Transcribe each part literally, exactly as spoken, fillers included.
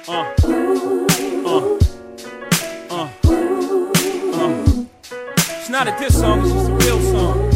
Uh, uh, uh, uh. It's not a diss song, it's just a real song.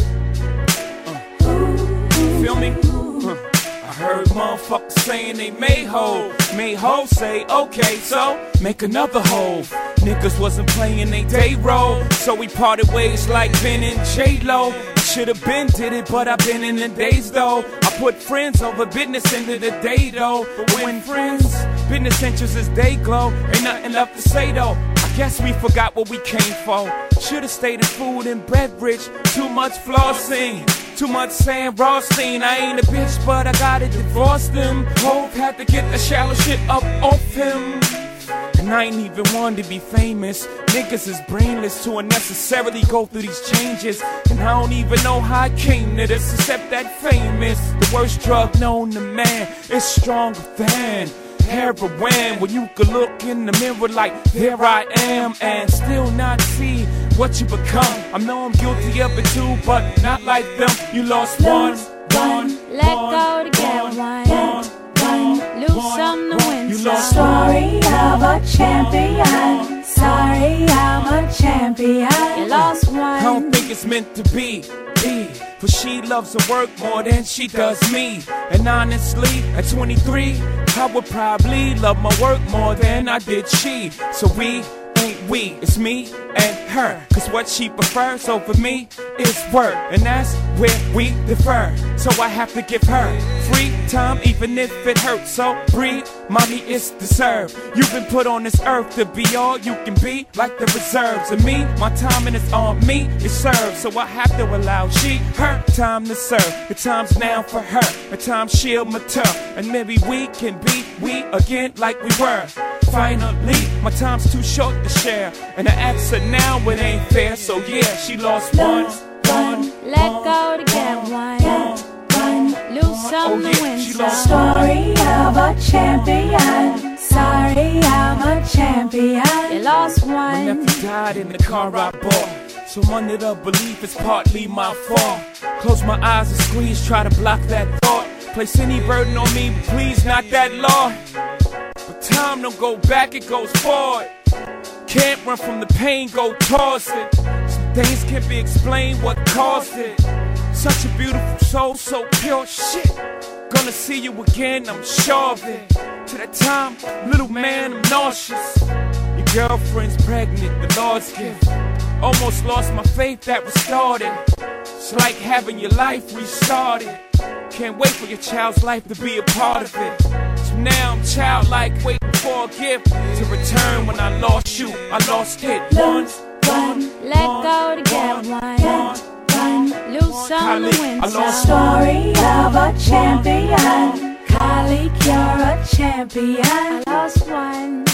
Uh. Feel me? Uh. I heard motherfuckers saying they made hoe. Made hoe say, okay, so make another hoe. Niggas wasn't playing they day role, so we parted ways like Ben and J-Lo. Should've been did it, but I've been in the days though. I put friends over business into the day though. But when friends, business interests as they glow, ain't nothing left to say though. I guess we forgot what we came for. Should've stayed in food and beverage. Too much flossing, too much Sam Rothstein. I ain't a bitch, but I gotta divorce them. Hope had to get the shallow shit up off him. And I ain't even one to be famous. Niggas is brainless to unnecessarily go through these changes. And I don't even know how I came to this, except that famous. The worst drug known to man is stronger than heroin. When you could look in the mirror like, there I am, and still not see what you become. I know I'm guilty of it too, but not like them. You lost one, one, let go to get one, one, one, lose some to win you some. lost Story of a champion. Sorry, I'm a champion. You lost one. I don't think it's meant to be, be. For she loves her work more than she does me. And honestly, at twenty-three, I would probably love my work more than I did she. So we ain't we, it's me and her. Cause what she prefers over me is work, and that's where we differ. So I have to give her free time even if it hurts. So breathe, mommy, it's deserved. You've been put on this earth to be all you can be, like the reserves. And me, my time and it's on me, it serves. So I have to allow she, her time to serve. The time's now for her, the time she'll mature. And maybe we can be we again like we were. Finally, my time's too short to share, and I ask her now it ain't fair. So yeah, she lost one, one, let go to get one, one, lose some to win some. Story of a champion. Sorry, I'm a champion. You lost my one. nephew died in the car I bought, so I'm under the belief it's partly my fault. Close my eyes and squeeze, try to block that thought. Place any burden on me, but please not that law. But time don't go back, it goes forward. Can't run from the pain, go towards it. Some things can't be explained what caused it. Such a beautiful soul, so pure shit. Gonna see you again, I'm sure of it. To that time, little man, I'm nauseous. Your girlfriend's pregnant, the Lord's gift. Almost lost my faith that restored it. It's like having your life restarted. Can't wait for your child's life to be a part of it. So now I'm childlike, waiting for a gift to return. When I lost you, I lost it. One, one, let go to get one, one, lose some to win I lost some. Story of a champion. Kalik, you're a champion. I lost one.